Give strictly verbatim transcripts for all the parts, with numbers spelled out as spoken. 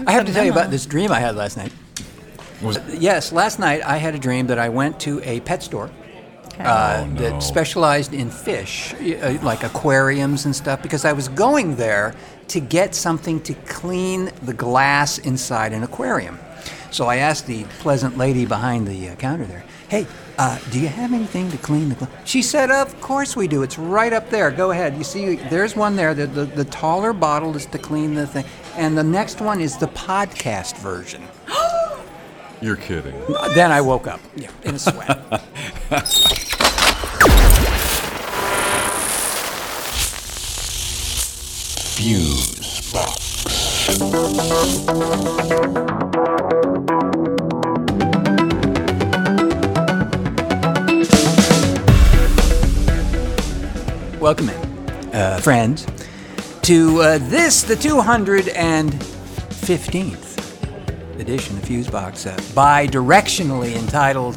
I have to tell you about this dream I had last night. Was Yes, last night I had a dream that I went to a pet store uh, Oh, no. that specialized in fish, uh, like aquariums and stuff, because I was going there to get something to clean the glass inside an aquarium. So I asked the pleasant lady behind the uh, counter there, hey, uh, do you have anything to clean the glass? She said, of course we do. It's right up there. Go ahead. You see, there's one there. The, the, the taller bottle is to clean the thing. And the next one is the podcast version. You're kidding. Then I woke up, yeah, in a sweat. Fuse Box. Welcome in, uh, friends, to uh, this, the two hundred fifteenth edition of Fusebox, uh, bi-directionally entitled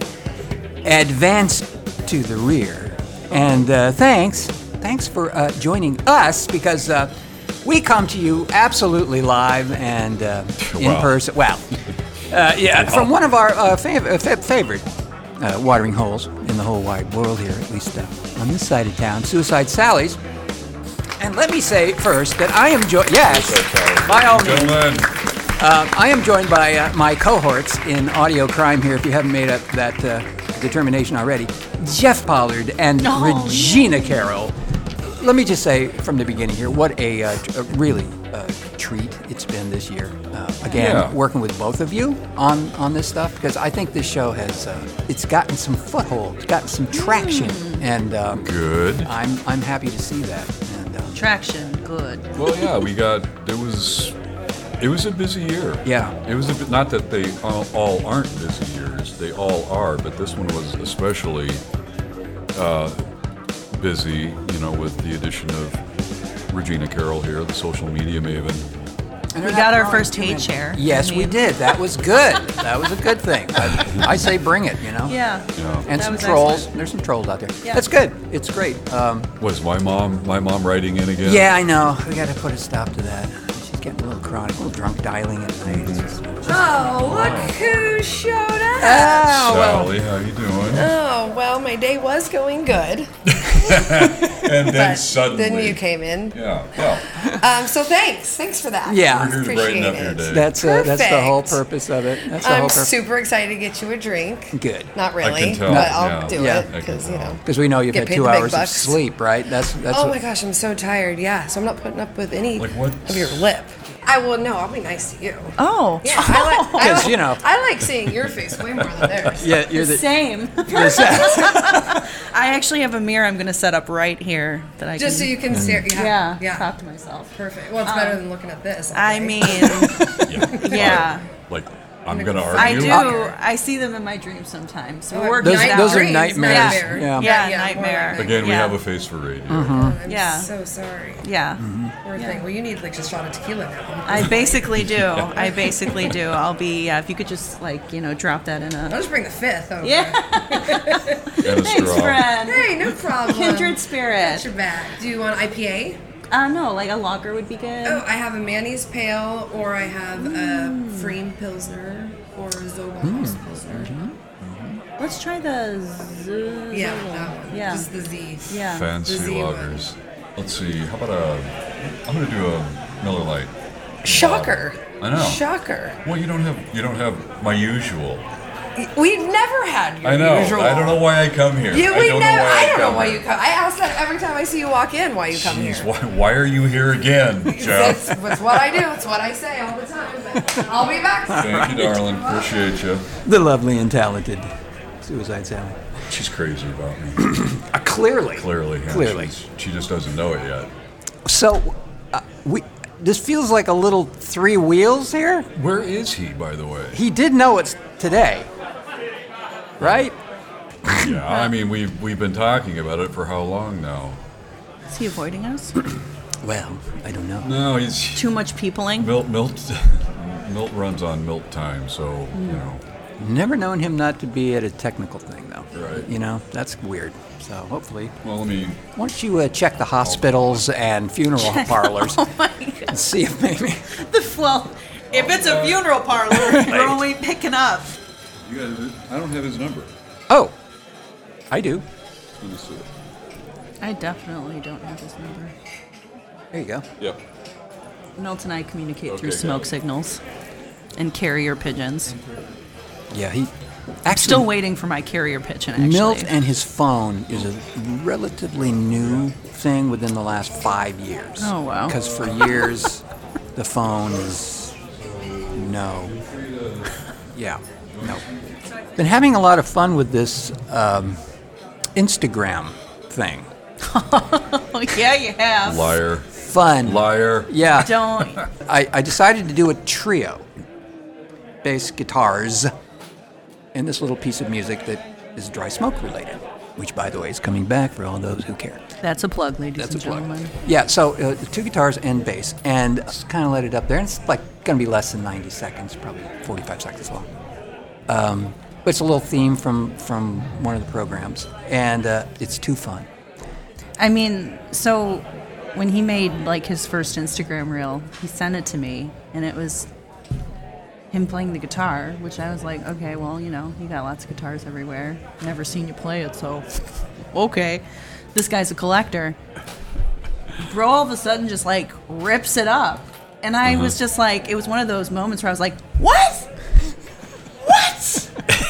Advance to the Rear. And uh, thanks, thanks for uh, joining us, because uh, we come to you absolutely live and uh, in Wow. person. Well, uh, yeah, from one of our uh, fav- uh, fa- favorite uh, watering holes in the whole wide world here, at least uh, on this side of town, Suicide Sally's. And let me say first that I am joined, yes, by all means, Gentlemen, uh, I am joined by uh, my cohorts in audio crime here, if you haven't made up that uh, determination already, Jeff Pollard and Oh, Regina Carroll. Let me just say from the beginning here, what a, uh, tr- a really uh, treat it's been this year. Uh, again, Yeah. working with both of you on, on this stuff, because I think this show has, uh, it's gotten some foothold, it's gotten some traction, and um, good. I'm, I'm happy to see that. And, um, Traction, good. Well, yeah, we got. It was. It was a busy year. Yeah. It was a bit. Not that they all, all aren't busy years. They all are, but this one was especially uh, busy. You know, with the addition of Regina Carroll here, the social media maven. and We they're got not our growing first too hate many. share. Yes, I we mean- did. That was good. That was a good thing. I, I say bring it, you know? Yeah. Yeah. And That some was trolls. excellent. There's some trolls out there. Yeah. That's good. It's great. Um, Was my mom? My mom writing in again? yeah, I know. We got to put a stop to that. She's getting a little chronic, a little drunk dialing at night. It's just- Oh, look who showed up. Oh, well. Sally, how you doing? Oh, well, my day was going good. And then But suddenly. then you came in. Yeah. Yeah. Um, so thanks. Thanks for that. Yeah. We're here to Appreciate brighten up your it. day. That's uh, that's the whole Perfect. purpose of it. That's the I'm whole purpose. super excited to get you a drink. Good. Not really, tell, but I'll yeah. do Yeah. it I can because, you tell. know. Because we know you've Get had paid two the big hours of bucks. sleep, right? That's that's. Oh what- my gosh, I'm so tired. Yeah, so I'm not putting up with any Like what? of your lip. I will. No, I'll be nice to you. Oh. Yeah, I like. I 'Cause, like- you know. I like seeing your face way more than theirs. Yeah, you're the. Same. you're the- I actually have a mirror I'm going to set up right here that I Just so can. you can stare. Yeah. yeah, Yeah. talk to myself. Perfect. Well, it's better than looking at this. all I day. mean, Yeah. yeah. Like I'm gonna I argue. do. I see them in my dreams sometimes. So Oh, we're working Those, it Night out. those are dreams, nightmares. nightmare. Yeah. Yeah, Yeah, more nightmare. like that. Again, we Yeah. have a face for radio. I'm Yeah. so sorry. Yeah. Poor thing. Well, you need like just a shot of tequila now. I basically do. I basically do. I'll be, uh, if you could just, like, you know, drop that in I'll a. just bring the fifth over. Yeah. And a Thanks, straw. friend. Hey, no problem. Kindred spirit. That's your bag. Do you want I P A? Uh, no, like a lager would be good. Oh, I have a Manny's Pale, or I have a Freem Pilsner, or a Zobos Pilsner. Let's try the Z. Yeah, Zolo. that one. Yeah. Just the Z. Yeah. Fancy The Z one. lagers. Let's see. How about a? I'm gonna do a Miller Lite. Shocker. I know. Shocker. Well, you don't have you don't have my usual. We've never had your I know. usual. I don't know why I come here. You, I we don't never. know why I don't know come why here. you come. I ask that every time I see you walk in. Why you come Jeez, here? why, why are you here again, It's, Jeff? it's what I do. It's what I say all the time. But I'll be back. Thank you, darling. Appreciate you. The lovely and talented Suicide Sally. She's crazy about me. Uh, clearly. Clearly, yeah, Clearly. she's- she just doesn't know it yet. So, uh, we. This feels like a little three wheels here. Where is he, by the way? He did know it's today, right? Yeah, I mean we've we've been talking about it for how long now? Is he avoiding us? Well, I don't know. No, he's Too much peopling? Milt Milt Milt runs on Milt time, so you know. Never known him not to be at a technical thing, though. Right. You know, that's weird. So hopefully, Well, let me. why don't you uh, check the hospitals and funeral parlors Oh my god. and see if maybe. The, well, If it's a funeral parlor, we're only picking up. You guys, I don't have his number. Oh, I do. Let me see. I definitely don't have his number. There you go. Yep. Milt and I communicate Okay, through got smoke it. signals and carrier pigeons. Yeah, he. I'm still waiting for my carrier pigeon, actually. Milt and his phone is a relatively new thing within the last five years. Oh, wow. Because for years, the phone is no. Yeah, no. Been having a lot of fun with this um, Instagram thing. Oh, yeah, you have. Liar. Fun. Liar. Yeah. Don't. I, I decided to do a trio. Bass guitars. And this little piece of music that is dry smoke related, which, by the way, is coming back for all those who care. That's a plug, ladies That's and a plug. gentlemen. Yeah, so uh, two guitars and bass, and just kind of let it up there. And it's like going to be less than ninety seconds, probably forty-five seconds long. Um, but it's a little theme from from one of the programs, and uh, it's too fun. I mean, so when he made like his first Instagram reel, he sent it to me, and it was him playing the guitar, which I was like, okay, well, you know, you got lots of guitars everywhere. Never seen you play it, so okay. This guy's a collector. Bro all of a sudden just like rips it up. And I was just like, it was one of those moments where I was like, what? What?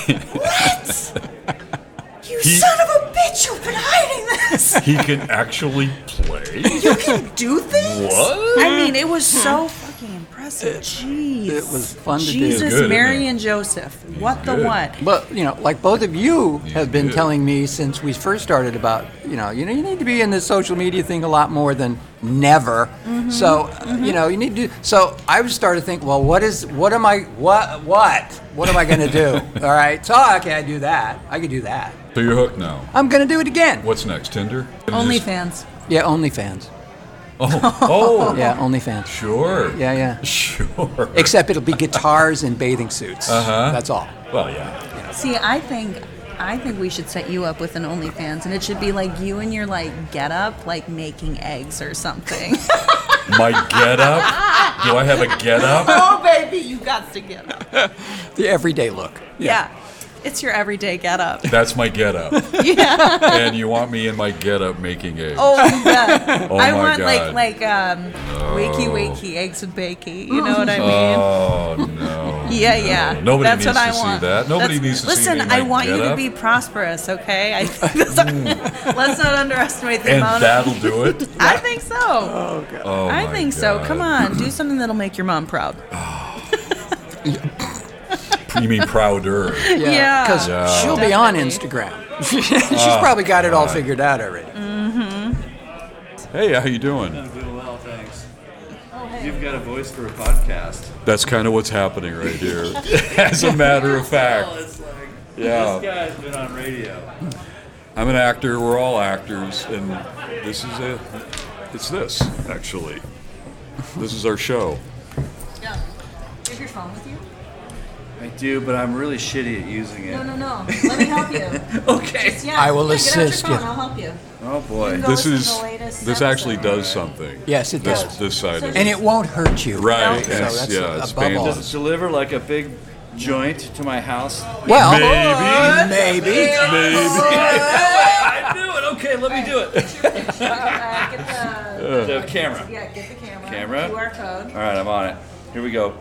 What? You He- son of a bitch, you've been hiding this. He can actually play? You can do things? What? I mean, it was so fucking impressive. Jeez. It was fun to do. Jesus, Good, isn't Mary, it? and Joseph. What the good. what? But, you know, like both of you have been good. telling me since we first started about, you know, you know, you need to be in this social media thing a lot more than never. So, uh, you know, you need to do. So I was started to think, well, what is, what am I, what, what, what am I going to do? All right. So, okay, I do that. I could do that. So you're hooked now. I'm going to do it again. What's next? Tinder? OnlyFans. Yeah, OnlyFans. Oh, oh. Yeah, OnlyFans. Sure. Yeah, yeah. Sure. Except it'll be guitars and bathing suits. Uh-huh. That's all. Well, yeah. See, I think I think we should set you up with an OnlyFans, and it should be like you and your like get up, like making eggs or something. My get up? Do I have a get up? Oh, baby, you got to get up. The everyday look. Yeah. It's your everyday get up. That's my get up. Yeah. And you want me in my get up making eggs. Oh, you bet. Oh I my want God. like like um wakey wakey eggs with bakey. You know what I mean? Oh, no. Yeah, no. yeah. Nobody That's needs what to I see want. that. Nobody That's- needs to listen, see me in I my want you to get-up. be prosperous, okay? I think that's a, let's not underestimate the And amount that'll of. do it? I think so. Oh, God. Oh, I my think so. God. Come on, do something that'll make your mom proud. You mean prouder? Yeah. Because Yeah. she'll be on Definitely. Instagram. She's probably got it all figured out already. Hey, how you doing? I'm doing well, thanks. You've got a voice for a podcast. That's kind of what's happening right here. As a matter of fact. Well, it's like, Yeah. this guy's been on radio. I'm an actor. We're all actors, and this is it. It's this, actually. This is our show. Yeah. Do you have your phone with you? I do, but I'm really shitty at using it. No, no, no. Let me help you. Okay. Just, yeah. I will yeah, get out your assist phone, you. I'll help you. Oh boy. Go This listen to is the latest this actually episode. does something. Yes, it This does. this side of And it. it won't hurt you. Right. So It's, that's yeah, it's above all. painless. Does it deliver like a big joint to my house? Well, Maybe. maybe. Maybe. I knew it. Okay, let me do it. Uh, get the, The camera. yeah, get the camera. Camera? Q R code. All right, I'm on it. Here we go.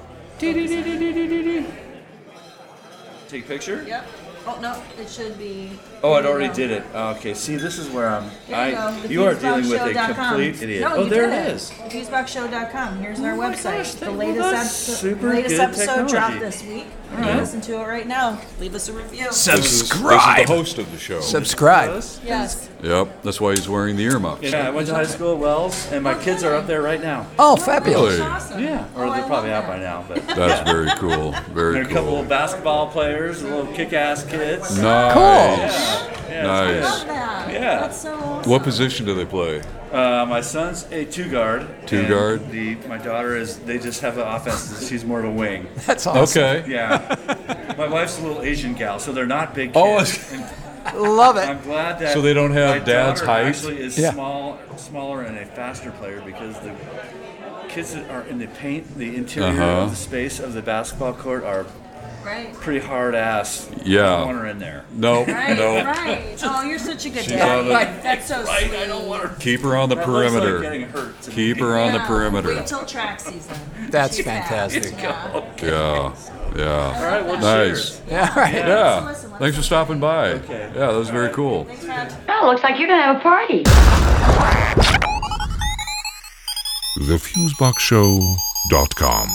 Take a picture? Yep. Oh, no, it should be. Oh, Here I'd you already go. did it. Okay, see, this is where I'm. There I. you go. the You are fusebox dealing with show a dot com. complete idiot. No, oh, you there did it is. fusebox show dot com. Here's our Oh my website. gosh, the thank- latest, well, that's episode, super latest good episode technology. dropped this week. You can listen to it right now. Leave us a review. This is, this is the Subscribe. host of the show. Subscribe. Yes. Yep. That's why he's wearing the earmuffs. Yeah, I went to high school at Wells, and my kids are up there right now. Oh, fabulous. Really? Awesome. Yeah, or Oh, I they're probably love out by that. now, but That's very cool. Very there are a couple cool. of basketball players, little kick-ass kids. Nice. Yeah, it's Nice. Love that. Yeah. That's so awesome. What position do they play? Uh, my son's a two guard. Two and guard? The my daughter is. They just have an offense. She's more of a wing. That's awesome. Okay. Yeah. My wife's a little Asian gal, so they're not big Oh, kids. And Love it. I'm glad that. So they don't have my dad's daughter height? Actually, is Yeah. small, smaller and a faster player because the kids that are in the paint, the interior Uh-huh. of the space of the basketball court are Right. pretty hard ass. Yeah. I want her in there. No, Right, no. right. Oh, you're such a good She's dad. on the- That's so Right, sweet. I don't want her. Keep her on the That looks like perimeter. getting hurt to Keep me. her on the Yeah, perimeter. Wait till track season. That's She's fast. fantastic. Yeah. Yeah, yeah. All right, well, Nice. cheers. Yeah, right. Yeah. Listen, let's- Thanks for stopping by. Okay. Yeah, that was very cool. Thanks, Matt. Oh, looks like you're gonna have a party. the fusebox show dot com.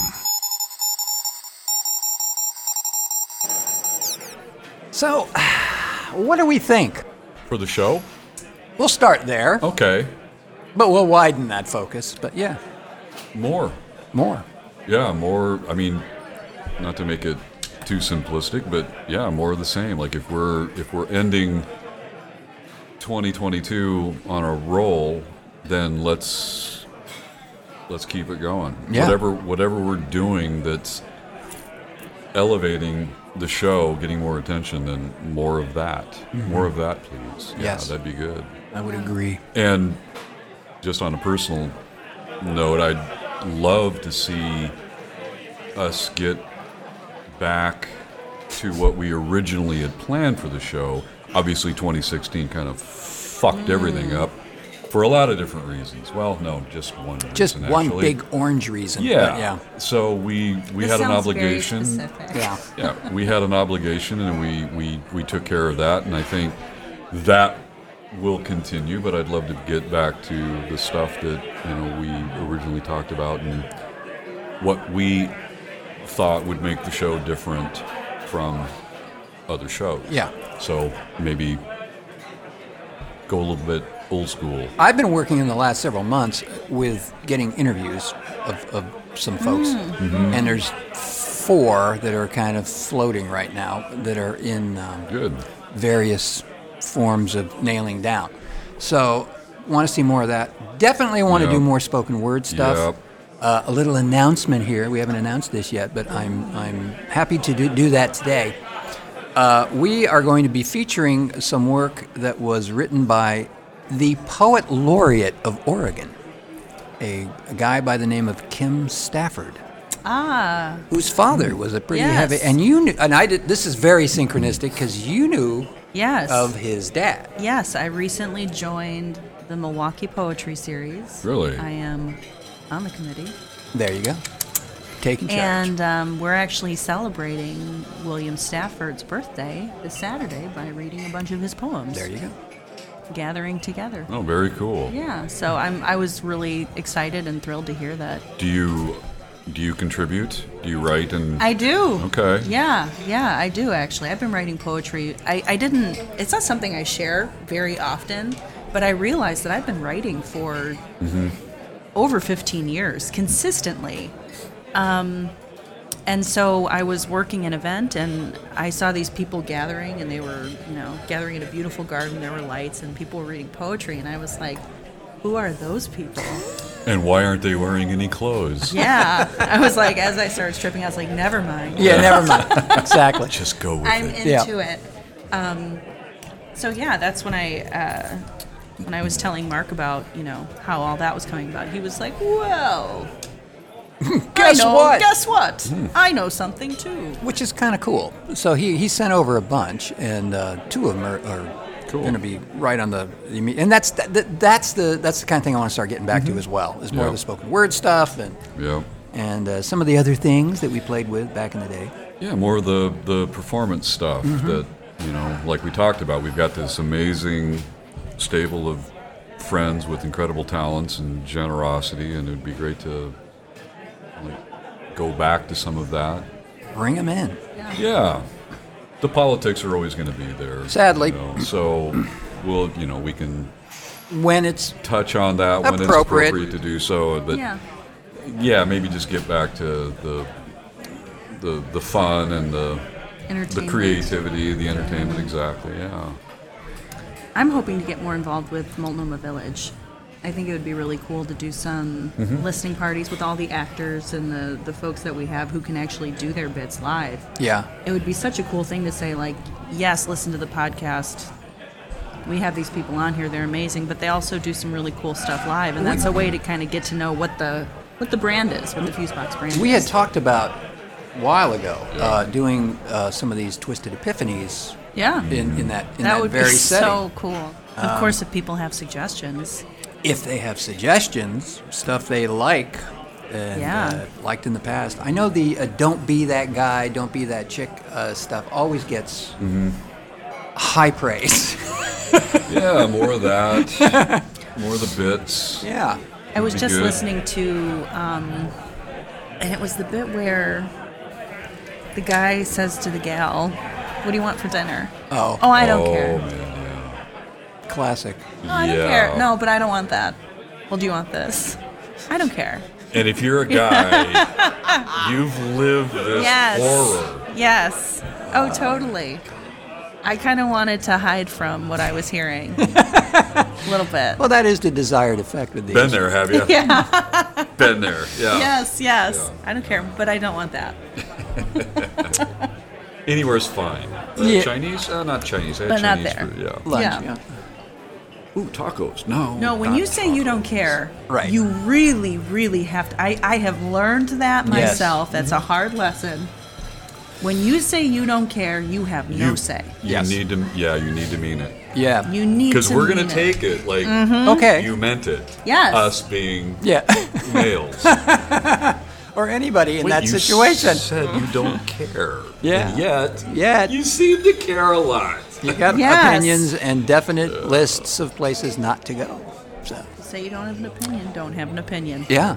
So, what do we think? For the show? We'll start there, Okay. but we'll widen that focus. But yeah, More. more. Yeah, more. I mean, not to make it too simplistic, but yeah, more of the same. Like if we're if we're ending twenty twenty-two on a roll, then let's let's keep it going. Yeah. Whatever whatever we're doing that's elevating the show, getting more attention, then more of that. More of that, please. Yeah, Yes. that'd be good. I would agree. And just on a personal note, I'd love to see us get back to what we originally had planned for the show. Obviously, twenty sixteen kind of fucked everything up for a lot of different reasons. Well, no, just one reason, Just one actually. big orange reason. Yeah. but yeah. So we we This had an sounds very obligation. specific. Yeah. Yeah, we had an obligation, and we, we, we took care of that, and I think that will continue. But I'd love to get back to the stuff that you know we originally talked about, and what we thought would make the show different from other shows. Yeah. So maybe go a little bit old school. I've been working in the last several months with getting interviews of, of some folks, and there's four that are kind of floating right now that are in um, Good. various forms of nailing down. So, want to see more of that. Definitely want to Yep. do more spoken word stuff. Yep. Uh, a little announcement here. We haven't announced this yet, but I'm I'm happy to do, do that today. Uh, we are going to be featuring some work that was written by the Poet Laureate of Oregon, a, a guy by the name of Kim Stafford, Ah, whose father was a pretty Yes. heavy. And you knew, and I did. This is very synchronistic because you knew yes. of his dad. Yes, I recently joined the Milwaukee Poetry Series. Really? I am on the committee. There you go, taking charge. And um, we're actually celebrating William Stafford's birthday this Saturday by reading a bunch of his poems. there you go. Gathering together. Oh, very cool. Yeah, so I'm I was really excited and thrilled to hear that. Do you do you contribute? Do you write and I do. Okay. Yeah, yeah, I do actually. I've been writing poetry. I, I didn't, it's not something I share very often, but I realized that I've been writing for over fifteen years consistently. Um, and so I was working an event and I saw these people gathering and they were, you know, gathering in a beautiful garden. There were lights and people were reading poetry. And I was like, who are those people? And why aren't they wearing any clothes? Yeah. I was like, as I started stripping, I was like, never mind. Yeah, never mind. Exactly. Just go with I'm it. into Yeah. it. Um, so yeah, that's when I uh, when I was telling Mark about you know how all that was coming about. He was like, "Well, Guess I know, what? Guess what? I know something too." Which is kind of cool. So he, he sent over a bunch, and uh, two of them are, are Cool. going to be right on the. And that's that, that's the that's the kind of thing I want to start getting back to as well. Is more Yeah. of the spoken word stuff and Yeah. and uh, some of the other things that we played with back in the day. Yeah, more of the, the performance stuff that, you know, like we talked about. We've got this amazing stable of friends with incredible talents and generosity, and it would be great to like go back to some of that. Bring them in. Yeah. The politics are always going to be there. Sadly. you know, so we'll, you know, we can When it's touch on that when it's Appropriate. appropriate to do so. But Yeah. yeah, maybe just get back to the the the fun and the the Entertainment. creativity, the entertainment. Exactly. Yeah. I'm hoping to get more involved with Multnomah Village. I think it would be really cool to do some Mm-hmm. listening parties with all the actors and the, the folks that we have who can actually do their bits live. yeah. It would be such a cool thing to say, like, yes, listen to the podcast. We have these people on here, they're amazing, but they also do some really cool stuff live, and that's a way to kind of get to know what the what the brand is, what the Fusebox brand We is. had talked about a while ago uh, doing uh, some of these Twisted Epiphanies Yeah. in, in that in that that would very be setting. so cool. Of course, if people have suggestions. If they have suggestions, stuff they like and Yeah. uh, liked in the past. I know the uh, "Don't be that guy, don't be that chick" uh, stuff always gets high praise. Yeah, more of that. More of the bits. Yeah. I was be just good. listening to, um, and it was the bit where the guy says to the gal, "What do you want for dinner?" Oh, Oh, I don't oh, care. man, classic. No, I don't Yeah. care. No, but I don't want that. Well, do you want this? I don't care. yeah. And if you're a guy, you've lived this Yes. horror. Yes. Oh, totally. I kind of wanted to hide from what I was hearing a little bit. Well, that is the desired effect of these. Been there, have you? Yeah. Been there, yeah. Yes, yes. Yeah. I don't care, but I don't want that. Anywhere's fine. Uh, Yeah. Chinese? Uh, not Chinese. I had But not Chinese there. food, yeah. Lunch, Yeah. yeah. Ooh, tacos. No. No, when not you say you don't tacos. care, Right. you really, really have to. I, I have learned that Yes. myself. That's a hard lesson. When you say you don't care, you have no you, say. You Yes. need to, yeah, you need to mean it. Yeah. You need to. Because we're going mean to it. take it like Okay. you meant it. Yes. Us being Yeah. males. Or anybody in Wait, that you situation. said you don't care. Yeah. And yet, Yet. you seem to care a lot. You got Yes. opinions and definite lists of places not to go. So, Say you don't have an opinion. Don't have an opinion. yeah.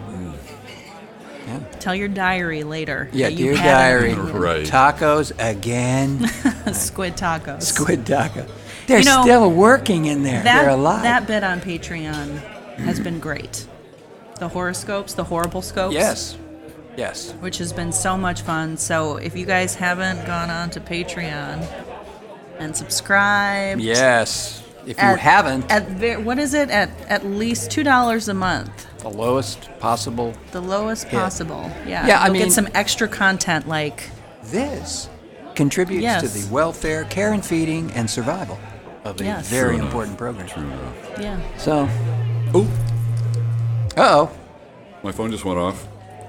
Tell your diary later. Yeah, that you dear had an diary. opinion. Right. Tacos again. Squid tacos. Squid taco. They're You know, still working in there. That, They're alive. that bit on Patreon has been great. The horoscopes, the horrible scopes. Yes. Yes. Which has been so much fun. So if you guys haven't gone on to Patreon and subscribed. Yes. If you at- haven't, At ve- what is it? At at least two dollars a month. the lowest possible, The lowest Yeah. possible. Yeah. Yeah, I You'll mean- get some extra content like this contributes Yes. to the welfare, care and feeding, and survival of a Yes. very True enough. important program. True enough. yeah. So, Oh, uh-oh. my phone just went off.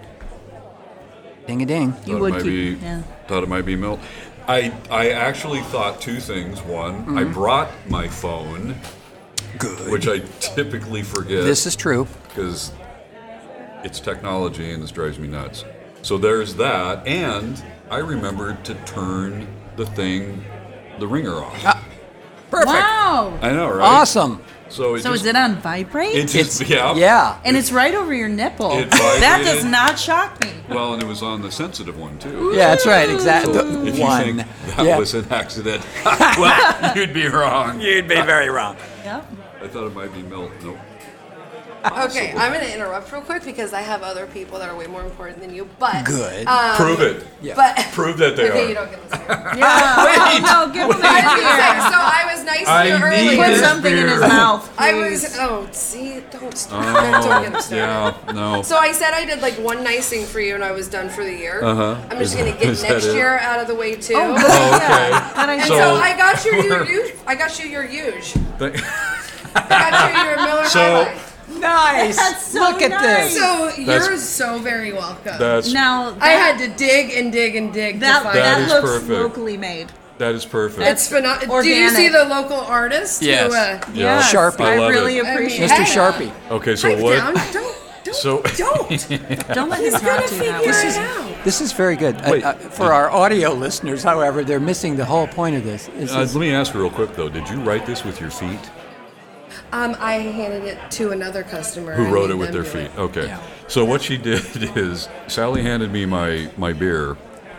Ding a ding. You Thought would it might keep be, yeah. Thought it might be Milt. I I actually thought two things. One, I brought my phone, Good. which I typically forget This is true. because it's technology and this drives me nuts. So there's that, and I remembered to turn the thing, the ringer off. Perfect. Wow. I know, right? Awesome. So it So just, is it on vibrate? it just It's yeah. yeah. and it's right over your nipple. It That does vibrated. not shock me. Well, and it was on the sensitive one too. Yeah, that's right. Exactly. So if you One. think that Yeah. was an accident, well, you'd be wrong. You'd be very wrong. Yep. I thought it might be Milt. Nope. Okay, I'm going to interrupt real quick because I have other people that are way more important than you. But Good. Um, Prove it. Yeah. But Prove that they okay, are. you don't get this. Here. Yeah. No, give him I a was gonna say, beer. so I was nice to I you need earlier. Put this something in his beer. mouth. I please. was oh see don't start don't get him started. Yeah, no. So I said I did like one nice thing for you and I was done for the year. Uh-huh. I'm just Is- gonna get is that next it? year out of the way too. Oh, Oh, okay. That I and know. so, So- I got you your huge. I got you your huge. Thank- I got you your Miller So- High Life. Nice. That's so Look at nice. this. So That's- you're so very welcome. That's Now that, I had to dig and dig and dig that, to find that, That is looks perfect. locally made. that is perfect. It's phenomenal. Do you organic. see the local artist? Yes. Who, uh, Yeah. Yes, Sharpie. I, I love really it. appreciate I mean, Mister Hey. Sharpie. Okay, so pipe what? down. Don't don't So don't. Don't let him He's talk gonna to you figure that way. it out. This is very good. Uh, Wait. uh, for our audio listeners, however, they're missing the whole point of this. This uh, is- let me ask real quick though. Did you write this with your feet? Um, I handed it to another customer. Who I wrote made it with them their do feet? it. Okay. Yeah. So what she did is Sally handed me my my beer,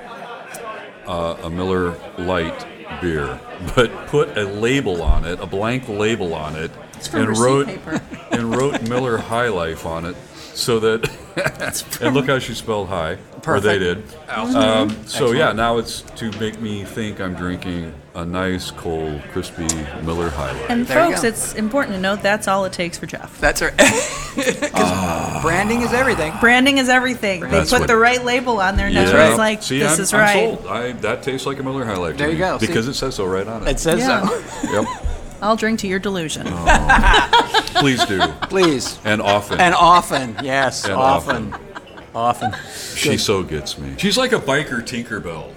uh, a Miller Lite beer, but put a label on it, a blank label on it, It's from and receipt wrote paper. and wrote Miller High Life on it, so that and look how she spelled high, or they did. Um, so yeah, now it's to make me think I'm drinking a nice, cold, crispy Miller High Life. And There you folks, go. it's important to note that's all it takes for Jeff. That's right. Because branding is everything. Branding is everything. That's they put what- the right label on there, and Yeah. everyone's like, See, "This I'm, is I'm right." sold. I, that tastes like a Miller High Life to There you me, go. See? because it says so right on it. It says Yeah. so. Yep. I'll drink to your delusion. Please do. Please. And often. And often, yes, And often. often. Often. She so gets me. She's like a biker Tinkerbell.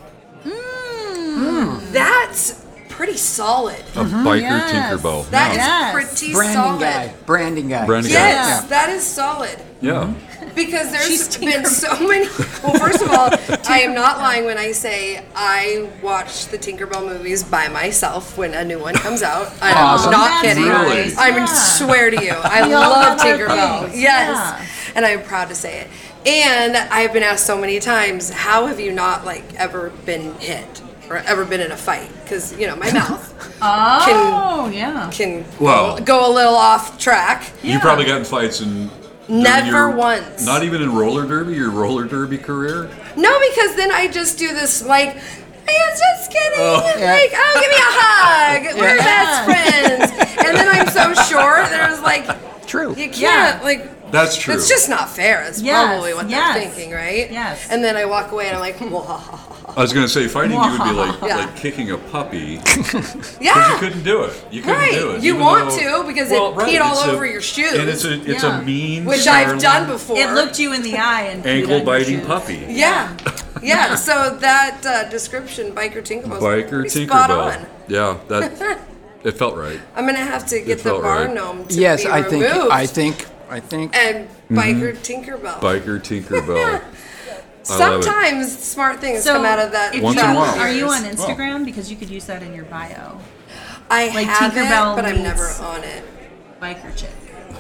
That's pretty solid. A biker Yes. Tinkerbell. That is Yes. pretty Branding solid. guy. Branding guy. Branding guy. Yes, that is solid. Yeah. Because She's there's been so many. Well, first of all, I am not lying when I say I watch the Tinkerbell movies by myself when a new one comes out. I'm Awesome. not That's kidding. Really? I mean, Yeah. swear to you, I We all love have our Tinkerbell. things. Yes, Yeah. and I'm proud to say it. And I've been asked so many times, how have you not like ever been hit or ever been in a fight? Because you know my mouth Oh, yeah. can Well- go a little off track. You probably got in fights in. during Never your- once. Not even in roller derby, your roller derby career? No, because then I just do this like, hey, I'm just kidding. Yeah. Like, oh, give me a hug. We're Yeah. best friends. And then I'm so short that I was like, True. you can't Yeah. like. That's true. It's just not fair. It's Yes, probably what yes. they're thinking, right? Yes. And then I walk away and I'm like, Mwah. I was going to say, fighting you would be like Yeah. like kicking a puppy because Yeah. you couldn't do it. You couldn't Right. do it. You even want though- to because Well, it right, peed all it's a- over your shoes. And it's a it's Yeah. a mean, which I've surly, done before. It looked you in the eye and peed on ankle your biting shoes. puppy. Yeah. Yeah. So that uh, description, biker Tinkerbell, Biker pretty spot Tinkerbell. on. Yeah, that it felt right. I'm gonna have to get the felt bar right. gnome to Yes, be I think. removed. I think. I think. and biker Tinkerbell. Biker Tinkerbell. I love it. Sometimes smart things So, come out of that. if Once you- in a while. Are you on Instagram? Because you could use that in your bio. I like have Tinkerbell it, but I'm never meets- on it. Biker chick.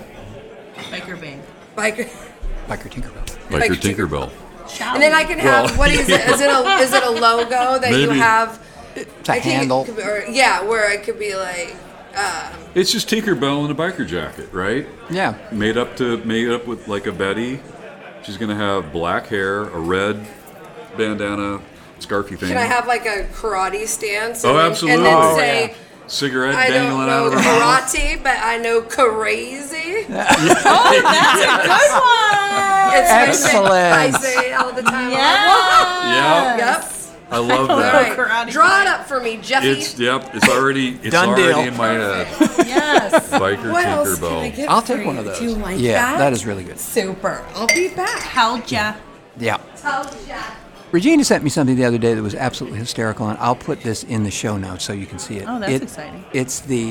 Biker bang. Biker. Biker Tinkerbell. Biker Biker Tinkerbell. Shall And then we? I can have Well, what is it? Is it a is it a logo that you Maybe. have? It's a I think it handle. could be- or, yeah, where it could be like. Uh, It's just Tinkerbell in a biker jacket, right? Yeah. Made up to made up with like a Betty. She's gonna have black hair, a red bandana, scarfy thing. can I have like a karate stance? Oh, and then- absolutely. And then Oh, say. yeah. Cigarette I dangling don't out know of her mouth. karate, but I know crazy. Oh, that's a good one. It's my thing. I Excellent. say it all the time. Yeah. Yep, Yep. I love All that. right. Karate Draw it up for me, Jeffy. It's yep, it's already it's Done already deal. in my head. Yes. Biker what else can I Tinkerbell. get I'll for take one you? of those. Do you like Yeah, that? that is really good. Super. I'll be back. How'd ya? Yeah. Oh, yeah. Regina sent me something the other day that was absolutely hysterical, and I'll put this in the show notes so you can see it. Oh, that's It- exciting. It's the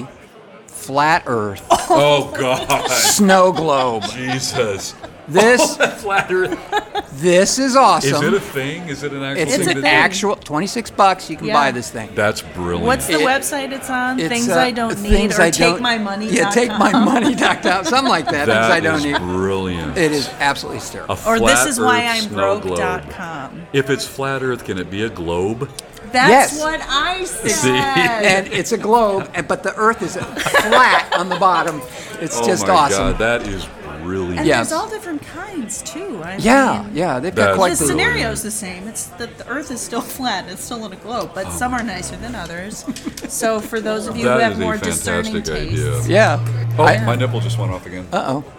flat Earth Oh God, snow globe. Jesus! This Flat Earth. this is awesome. Is it a thing? Is it an actual it's thing? an that- thing. actual twenty-six bucks. You can Yeah. buy this thing. That's brilliant. What's the It- website it's on? It's, Things uh, I don't need things or I take don't- my money. Yeah, take my money. Dot com. Something like that. That things I don't is need. brilliant. It is absolutely hysterical. A Or this flat is why Earth I'm snow broke globe. dot com. If it's flat Earth, can it be a globe? That's Yes. what I said. See? And it's a globe, and- but the Earth is flat on the bottom. It's oh just my awesome. God, that is brilliant. And Yes. there's all different kinds too. I Yeah, mean, yeah, they've That's got quite The the. brilliant. scenario's the same. It's that the Earth is still flat. It's still in a globe, but some are nicer than others. So for those of you who That have is a more discerning fantastic tastes, idea. Yeah. Oh, I- my nipple just went off again. Uh oh.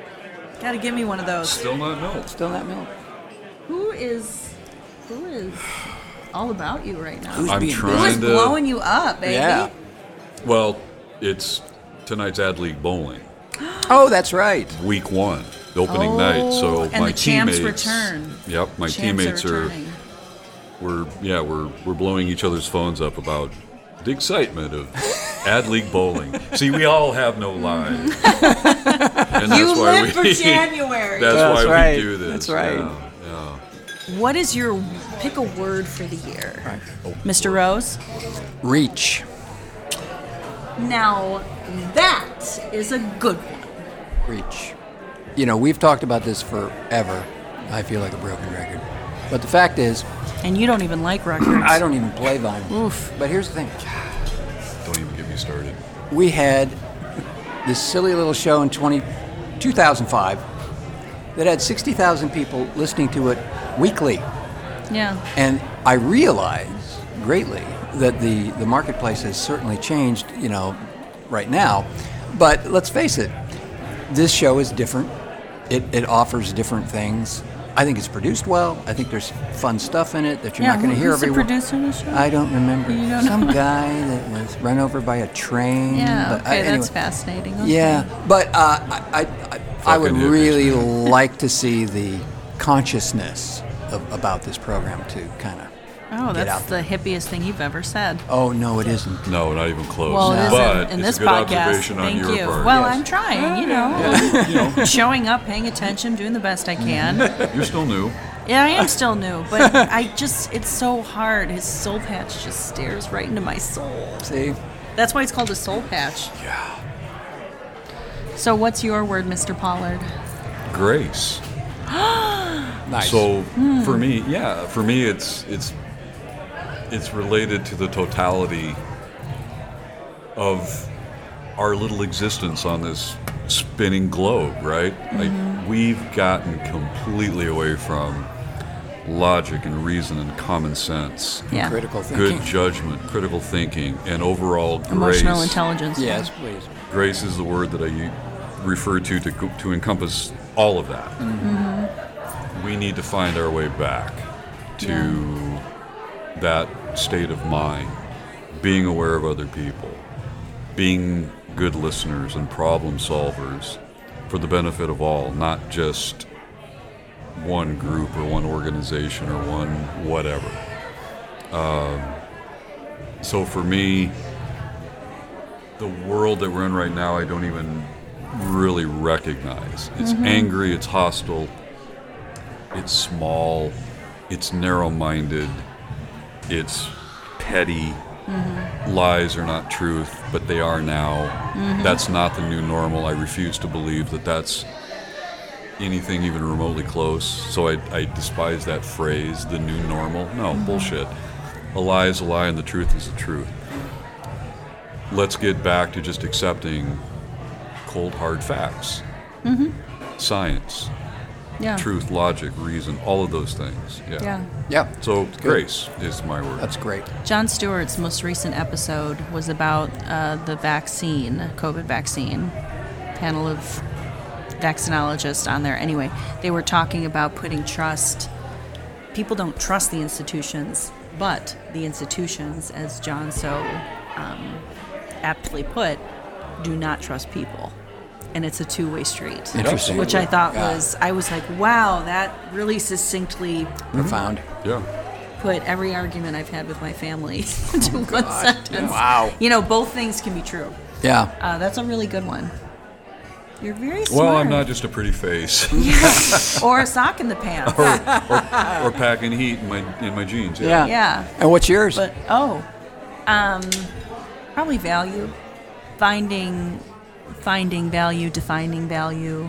gotta give me one of those. Still not milk. Still not milk. Who is who is all about you right now? Who's I'm being Who trying is to. blowing you up, baby? Yeah. Well, it's tonight's Ad League Bowling, Oh, that's right. week one, the opening Oh, night. So and my the champs teammates. return. Yep, my Champs teammates are are. returning. We're yeah, we're we're blowing each other's phones up about the excitement of Ad League Bowling. See, we all have no lives. And You that's why live for we, January. That's, That's why right. we do this. That's right. Yeah, yeah. What is your pick a word for the year, Oh, Mister Rose? Reach. Now that is a good one. Reach. You know, we've talked about this forever. I feel like a broken record. But the fact is, And you don't even like records. I don't even play vinyl. Oof. But here's the thing. Don't even get me started. We had this silly little show in twenty, two thousand five that had sixty thousand people listening to it weekly. Yeah. And I realize greatly that the, the marketplace has certainly changed, you know, right now. But let's face it, this show is different. It, it offers different things. I think it's produced well. I think there's fun stuff in it that you're Yeah, not going to who- hear who's the every producer of the show? I don't remember. You don't Some know? guy that was run over by a train. Yeah. but Okay, I- that's anyway. fascinating. Okay. Yeah, but uh, I, I, I, I would Fucking hippies, really man. like to see the consciousness of, about this program to kind of Oh, get that's out the hippiest thing you've ever said. Oh, no, it isn't. No, not even close. Well, it is but in, in it's this a good podcast. observation on Thank your you. part. Well, Yes. I'm trying, you know, you know, showing up, paying attention, doing the best I can. you're still new. Yeah, I am still new, but I just, it's so hard. His soul patch just stares right into my soul. See? That's why it's called a soul patch. Yeah. So what's your word, Mister Pollard? Grace. Nice. So for me, yeah, for me, it's it's it's related to the totality of our little existence on this spinning globe, right? Like we've gotten completely away from logic and reason and common sense, Yeah. Critical thinking. good judgment, critical thinking, and overall grace. Emotional intelligence. Yes, please. Grace is the word that I u- refer to to to encompass all of that. We need to find our way back to that state of mind, being aware of other people, being good listeners and problem solvers for the benefit of all, not just one group or one organization or one whatever. Um, so for me, the world that we're in right now, I don't even really recognize. It's angry, it's hostile, it's small, it's narrow-minded, it's petty. Lies are not truth, but they are now. That's not the new normal. I refuse to believe that that's anything even remotely close. So I, I despise that phrase, the new normal. No, bullshit. A lie is a lie and the truth is the truth. Let's get back to just accepting cold, hard facts. Science, Yeah. truth, logic, reason, all of those things. Yeah. Yeah. Yeah. So grace is my word. That's great. Jon Stewart's most recent episode was about uh, the vaccine, COVID vaccine. Panel of vaccinologists on there. Anyway, they were talking about putting trust. People don't trust the institutions, but the institutions, as John so um, aptly put, do not trust people. And it's a two-way street. Interesting. Which I thought Yeah. was, I was like, wow, that really succinctly Profound. Yeah. put every argument I've had with my family into one sentence. Wow. You know, both things can be true. Yeah. Uh, that's a really good one. You're very smart. Well, I'm not just a pretty face Or a sock in the pants. or, or, or packing heat in my in my jeans. Yeah. Yeah. Yeah. And what's yours? But, oh, um, probably value. Finding, finding value, defining value.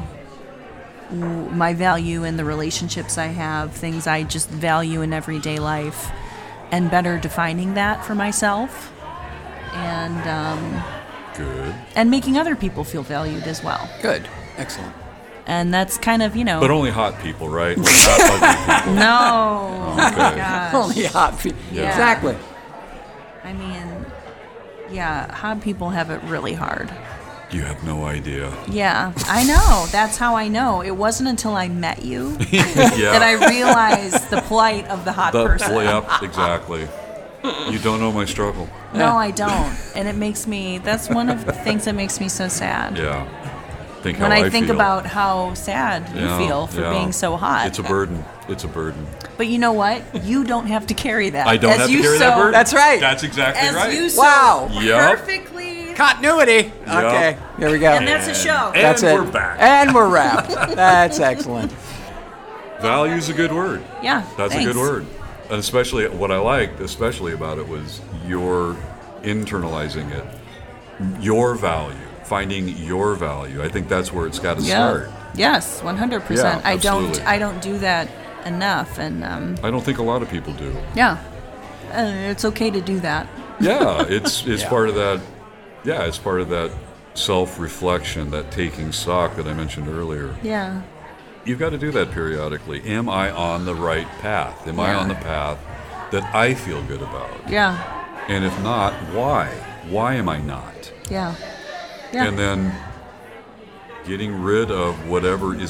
W- My value in the relationships I have, things I just value in everyday life, and better defining that for myself. And, um, Good. and making other people feel valued as well. Good. Excellent. And that's kind of, you know. But only hot people, right? Like not ugly people. No. Oh my Okay. gosh. Only hot people. Yeah. Exactly. I mean, yeah, hot people have it really hard. You have no idea. Yeah, I know. That's how I know. It wasn't until I met you Yeah. that I realized the plight of the hot The- person. well, yep, exactly. You don't know my struggle. No, I don't. And it makes me, that's one of the things that makes me so sad. Yeah. Think When how I, I think feel. about how sad you Yeah, feel for yeah. being so hot. It's a burden. It's a burden. But you know what? You don't have to carry that. I don't As have you to carry so, that burden. That's right. That's exactly As right. you so Wow. Yup. perfectly. Continuity. Okay. Here we go. And that's a show. And That's it. we're back. And we're wrapped. That's excellent. Value's a good word. Yeah. That's thanks. a good word. And especially what I liked, especially about it, was your internalizing it. Your value. Finding your value. I think that's where it's got to Yeah. start. Yes, one hundred percent. Yeah, I don't absolutely. I don't do that enough, and um, I don't think a lot of people do. yeah, uh, it's okay to do that. Yeah, it's it's Yeah. part of that. Yeah, it's part of that self-reflection, that taking stock that I mentioned earlier. Yeah. You've got to do that periodically. Am I on the right path? Am I Yeah. on the path that I feel good about? Yeah. And if not, why? Why am I not? Yeah. Yeah. And then getting rid of whatever is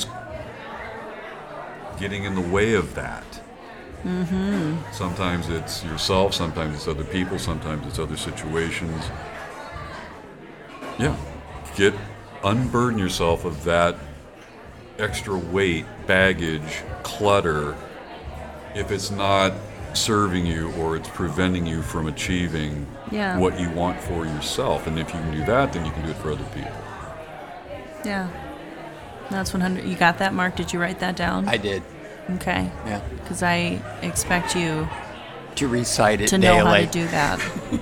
getting in the way of that. Mm-hmm. Sometimes it's yourself, sometimes it's other people, sometimes it's other situations. Yeah. Get unburden yourself of that extra weight, baggage, clutter, if it's not serving you or it's preventing you from achieving Yeah. what you want for yourself. And if you can do that, then you can do it for other people. Yeah. That's one hundred. You got that, Mark? Did you write that down? I did. Okay. Yeah. Because I expect you To recite it to know daily. how to do that.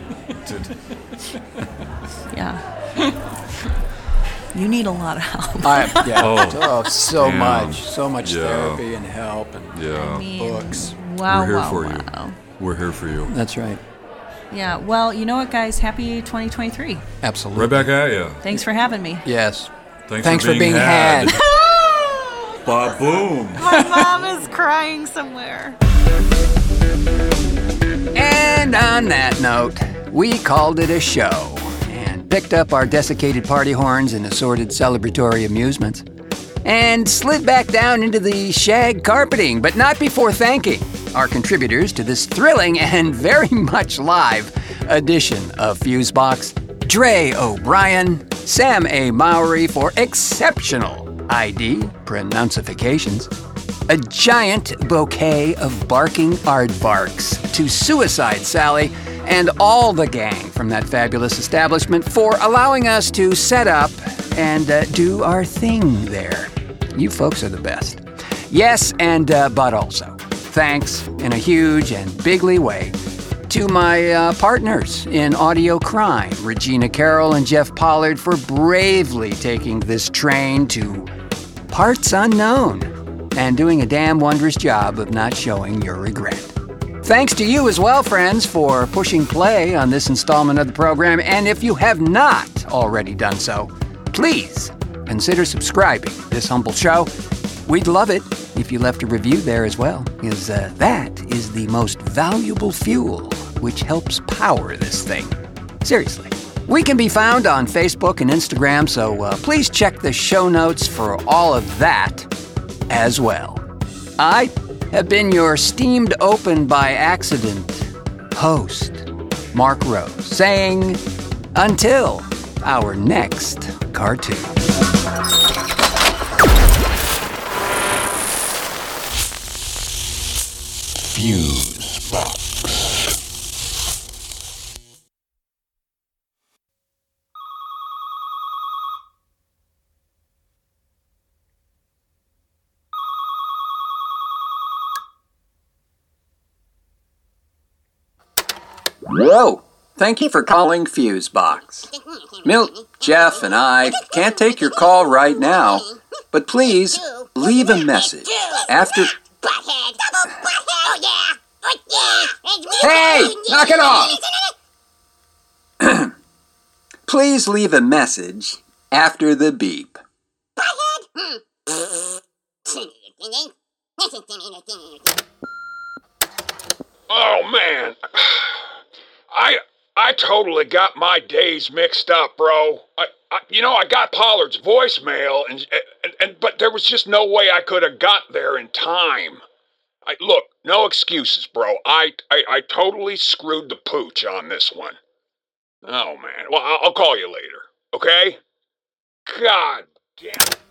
Yeah. You need a lot of help. I, yeah. Oh, Oh, so damn. much, so much Yeah. therapy and help and Yeah. I mean, books. Wow, We're here wow, for wow. you. We're here for you. That's right. Yeah. Well, you know what, guys? Happy twenty twenty-three. Absolutely. Right back at you. Thanks for having me. Yes. Thanks, Thanks for being, had. My Ba-boom. mom is crying somewhere. And on that note, we called it a show and picked up our desiccated party horns and assorted celebratory amusements and slid back down into the shag carpeting, but not before thanking our contributors to this thrilling and very much live edition of Fusebox. Dre O'Brien, Sam A. Mowry for exceptional I D pronouncifications, a giant bouquet of barking aardvarks to Suicide Sally and all the gang from that fabulous establishment for allowing us to set up and uh, do our thing there. You folks are the best. Yes, and uh, but also, thanks in a huge and bigly way to my uh, partners in audio crime, Regina Carroll and Jeff Pollard, for bravely taking this train to parts unknown and doing a damn wondrous job of not showing your regret. Thanks to you as well, friends, for pushing play on this installment of the program, and if you have not already done so, please consider subscribing to this humble show. We'd love it if you left a review there as well, because uh, that is the most valuable fuel which helps power this thing. Seriously. We can be found on Facebook and Instagram, so uh, please check the show notes for all of that as well. I have been your steamed open by accident host, Mark Rose, saying until our next cartoon. Fusebox. Whoa! Thank you for calling Fusebox. Milt, Jeff, and I can't take your call right now, but please leave a message after... Butthead! Double butthead! Oh yeah! Oh yeah! It's me! Hey! Knock it off! Please leave a message after the beep. Butthead? Oh man, I I totally got my days mixed up, bro. I, I you know I got Pollard's voicemail, and, and and but there was just no way I could have got there in time. I look, no excuses, bro. I I, I totally screwed the pooch on this one. Oh man, well I'll, I'll call you later, okay? God damn it.